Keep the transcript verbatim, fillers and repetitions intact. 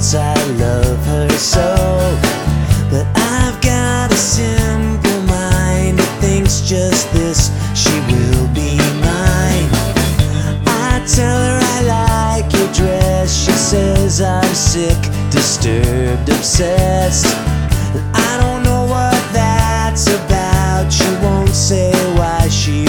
admits I love her so, but I've got a simple mind that thinks just this: she will be mine. I tell her I like your dress. She says I'm sick, disturbed, obsessed. I don't know what that's about. She won't say why she